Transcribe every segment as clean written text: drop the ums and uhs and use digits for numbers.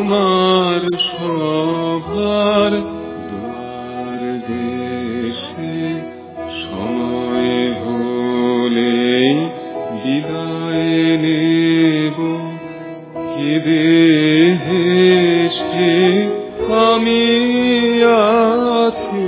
তোমার সভার দুয়ার দেশে সময় হলে বিদায় নেব কেঁদে হেসে আমি আছি।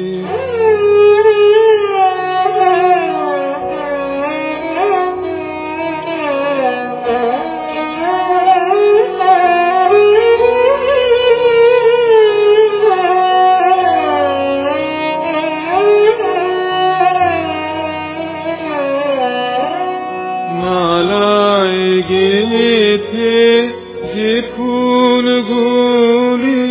মালায় গেথে যে ফুলগুলি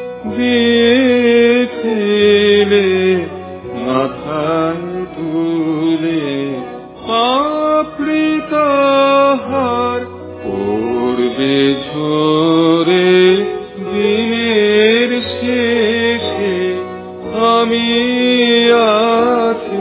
দিয়েছিলে মাথায় তুলে পাপড়ি তাহার পড়বে ঝরে দিনের শেষে আমি আছি।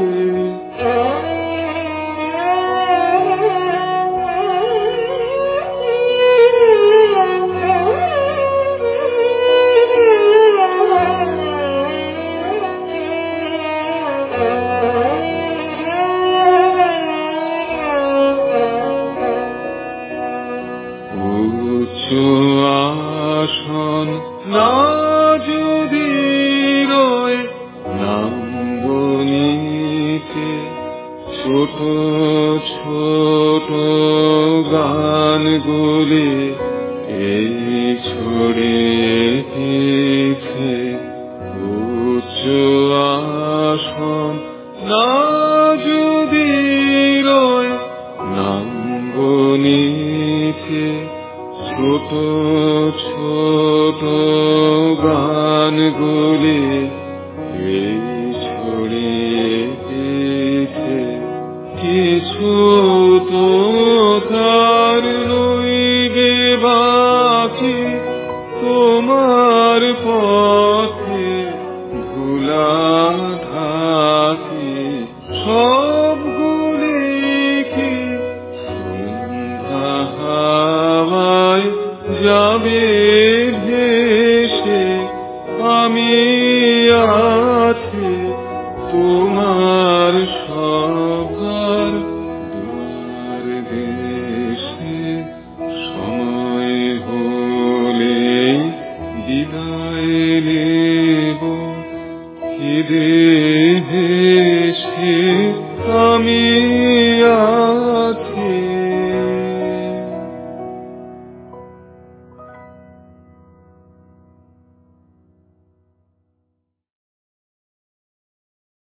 উচ্চ আসন না যদি রয়ে নামব নিতে ছোট ছোট গানগুলি এই ছড়িয়েছে। উচ্চ আসন না যদি রয়ে নামব নিতে ছোট ছোট গানগুলি এই ছড়িয়েছে। কিছু তো তার রইবে বাকি তোমার পথে ভুলা থাকি সবগুলি কি সন্ধ্যা হাওয়ায় যাবে ভেসে আমি আছি। তোমার সবার দুয়ার দেশে সময় হলে বিদায় নেব কেঁদে হেসে আমি